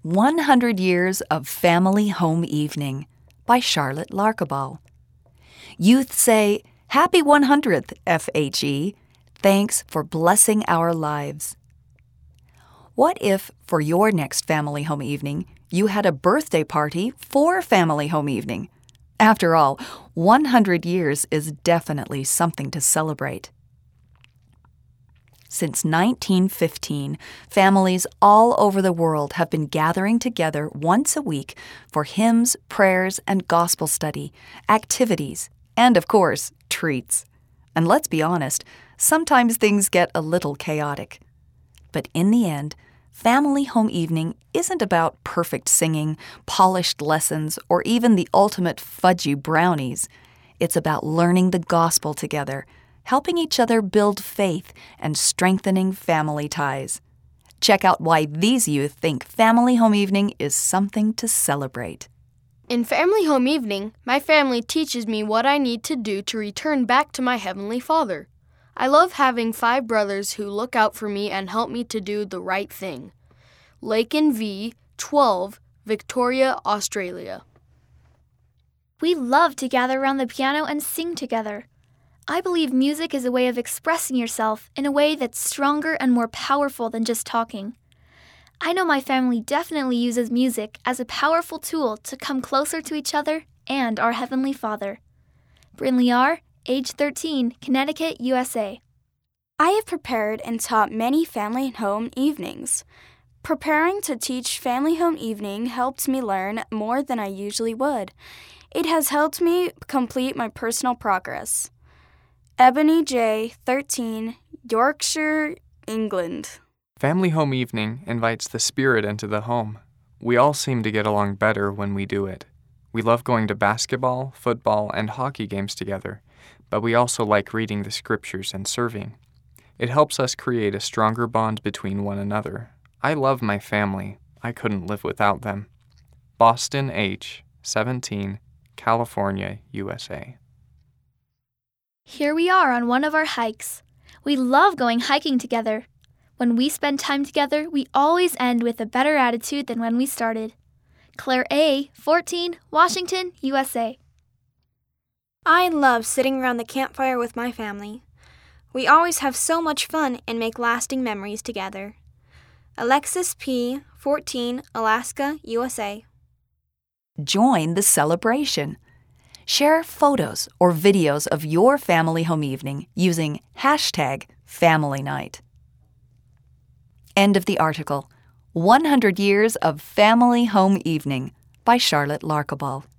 100 Years of Family Home Evening by Charlotte Larkaball. Youth say, Happy 100th, FHE. Thanks for blessing our lives. What if, for your next family home evening, you had a birthday party for family home evening? After all, 100 years is definitely something to celebrate. Since 1915, families all over the world have been gathering together once a week for hymns, prayers, and gospel study, activities, and, of course, treats. And let's be honest, sometimes things get a little chaotic. But in the end, family home evening isn't about perfect singing, polished lessons, or even the ultimate fudgy brownies. It's about learning the gospel together, helping each other build faith, and strengthening family ties. Check out why these youth think family home evening is something to celebrate. In family home evening, my family teaches me what I need to do to return back to my Heavenly Father. I love having 5 brothers who look out for me and help me to do the right thing. Lakin V, 12, Victoria, Australia. We love to gather around the piano and sing together. I believe music is a way of expressing yourself in a way that's stronger and more powerful than just talking. I know my family definitely uses music as a powerful tool to come closer to each other and our Heavenly Father. Brinley R., age 13, Connecticut, USA. I have prepared and taught many family home evenings. Preparing to teach family home evening helped me learn more than I usually would. It has helped me complete my personal progress. Ebony J., 13, Yorkshire, England. Family home evening invites the spirit into the home. We all seem to get along better when we do it. We love going to basketball, football, and hockey games together, but we also like reading the scriptures and serving. It helps us create a stronger bond between one another. I love my family. I couldn't live without them. Boston H., 17, California, USA. Here we are on one of our hikes. We love going hiking together. When we spend time together, we always end with a better attitude than when we started. Claire A., 14, Washington, USA. I love sitting around the campfire with my family. We always have so much fun and make lasting memories together. Alexis P., 14, Alaska, USA. Join the celebration. Share photos or videos of your family home evening using #FamilyNight. End of the article. 100 Years of Family Home Evening by Charlotte Larkaball.